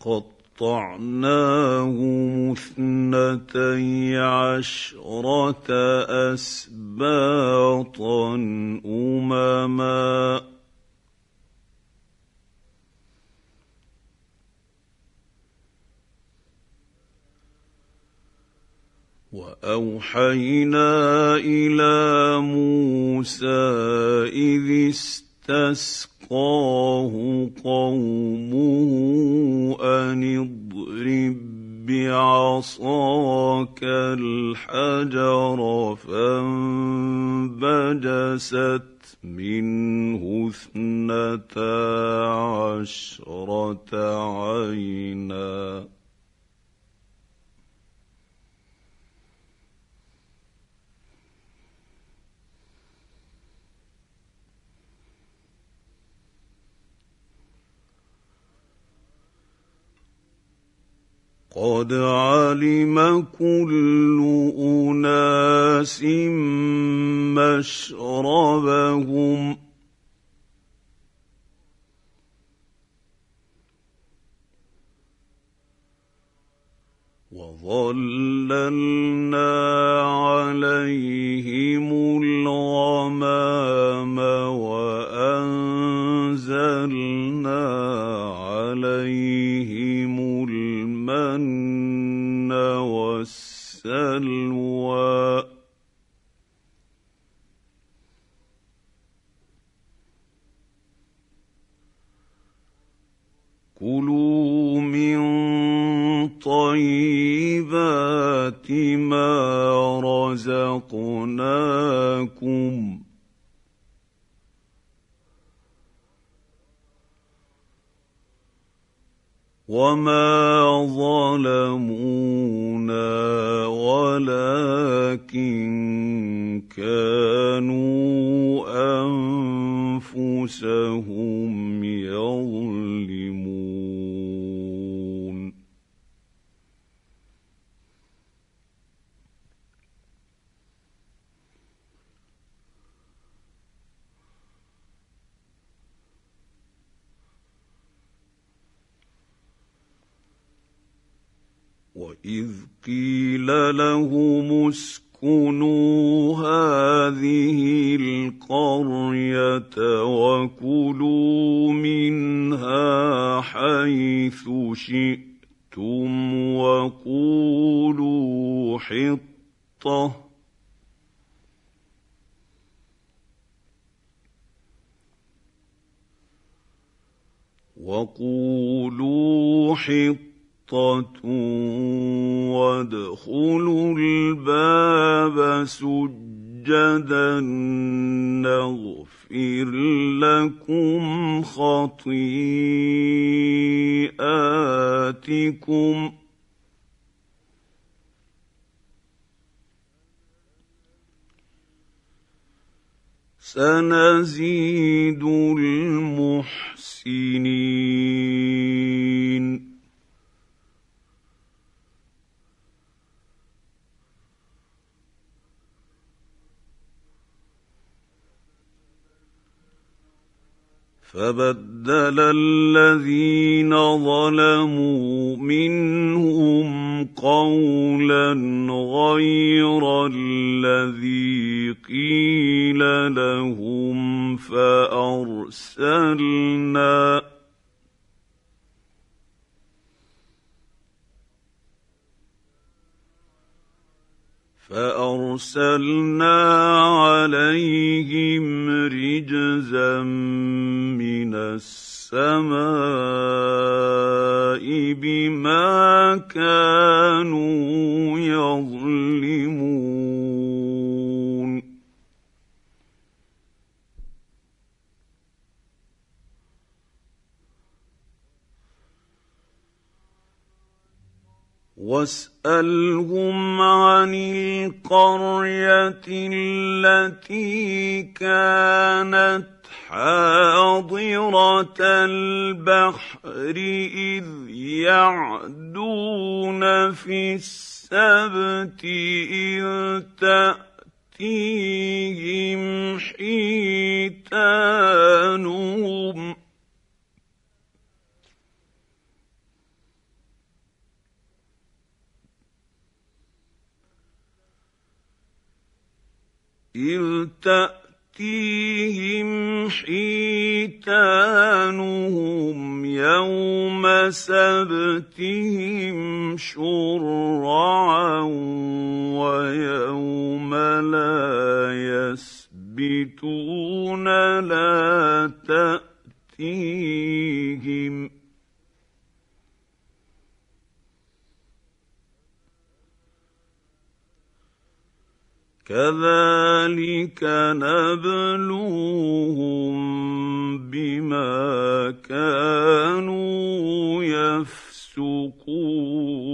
وقطعناهم 12 أسباطا أمما وأوحينا إلى موسى إذ استسقاه قومه أن اضرب بعصاك الحجر فانبجست منه 12 عينا قد علم كل أناس مشربهم وظللنا عليهم الغمام وأنزلنا عليهم المن والسلوى كلوا من طيبات ما رزقناكم وما ظلمونا ولكن كانوا أنفسهم يظلمون وإذ قيل لهم اسكنوا هذه القرية وكلوا منها حيث شئتم وقولوا حطة وادخلوا الباب سجدا نغفر لكم خطيئاتكم سنزيد المحسنين فبدل الذين ظلموا منهم قولا غير الذي قيل لهم فأرسلنا عليهم رجزا من السماء بما كانوا يظلمون واسألهم عن القرية التي كانت حاضرة البحر إذ يعدون في السبت إذ تأتيهم حيتانهم إذ تأتيهم حيتانهم يوم سبتهم شرعا ويوم لا يسبتون لا تأتيهم كذلك نبلوهم بما كانوا يفسقون